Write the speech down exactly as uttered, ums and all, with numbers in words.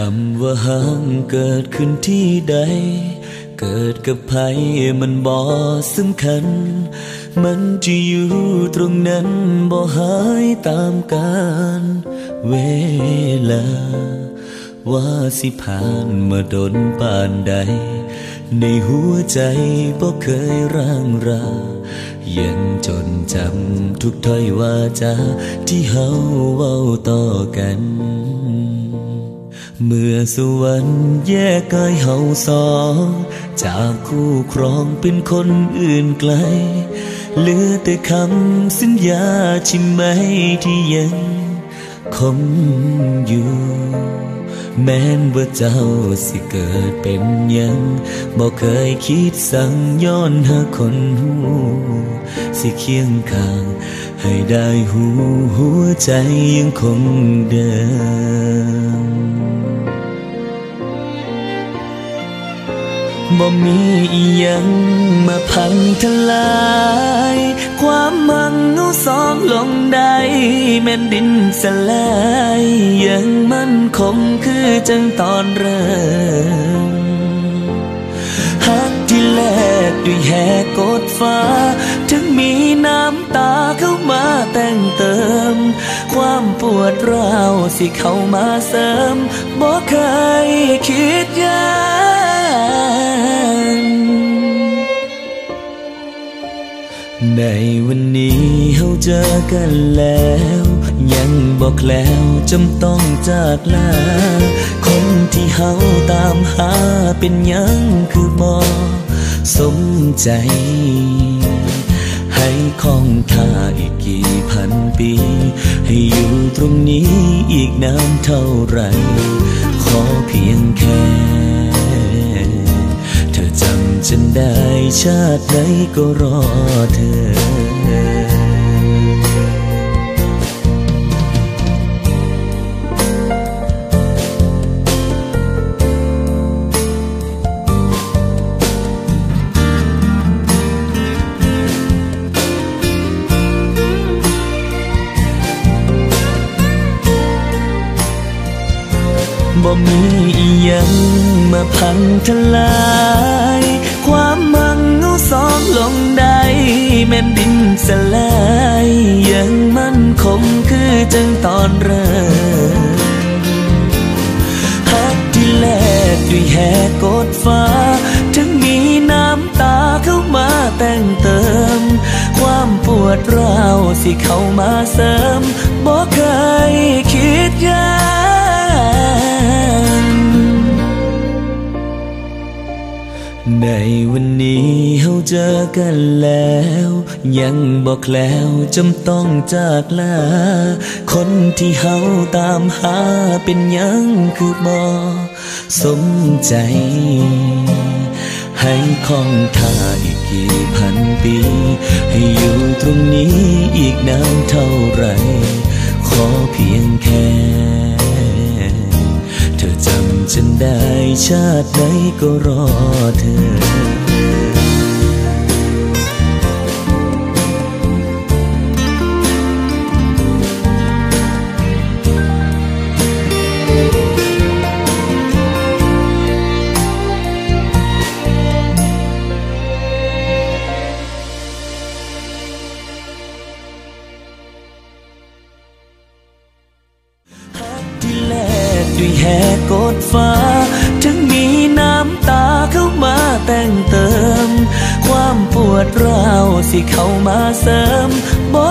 ำว่าห่างเกิดขึ้นที่ใดเกิดกับใครมันบ่สำคัญมันจะอยู่ตรงนั้นบ่หายตามกาลเวลาว่าสิผ่านมาดนปานใดในหัวใจบ่เคยร่างรายังจดจำทุกถ้อยวาจาที่เฮาเว้าต่อกันเมื่อสวรรค์แยกกายเฮาสองจากคู่ครองเป็นคนอื่นไกลเหลือแต่คำสัญญาใช่ไหมที่ยังคงอยู่แม้นว่าเจ้าสิเกิดเป็นยังบ่เคยคิดสั่งย้อนหาคนหูสิเคียงข้างให้ได้หูหัวใจยังคงเดิมบ่มีอีหยังมาพังทลายความมั่งเอาสองลงได้แม่นดินสลายยังมั่นคงคือจังตอนเริ่มฮักที่แลกด้วยแหกกดฟ้าถึงมีน้ำตาเข้ามาแต่งเติมความปวดร้าวสิเข้ามาเสริมบ่เคยคิดยานในวันนี้เฮาเจอกันแล้วยังบอกแล้วจำต้องจากลาคนที่เฮาตามหาเป็นยังคือบ่สมใจให้คงท่าอีกกี่พันปีให้อยู่ตรงนี้อีกนานเท่าไรขอเพียงแค่เธอจำฉันได้ชาติไหนก็รอเธอบ่มีอีหยังมาพังทลายความมั่งเอาสองลงได้แม่นดินสลายยังมั่นคงคือจังตอนเริ่มฮักที่แลกด้วยแหกกดฟ้าถึงมีน้ำตาเข้ามาแต่งเติมความปวดร้าวสิเข้ามาเสริมบ่เคยคิดยานในวันนี้เฮาเจอกันแล้วยังบอกแล้วจำต้องจากลาคนที่เฮาตามหาเป็นยังคือบ่สมใจให้คงท่าอีกกี่พันปีให้อยู่ตรงนี้อีกนานเท่าไรขอเพียงแค่เธอจำฉันได้ชาติไหนก็รอเธอด้วยแหกกดฟ้าถึงมีน้ำตาเข้ามาแต่งเติมความปวดร้าวสิเข้ามาเสริมบ่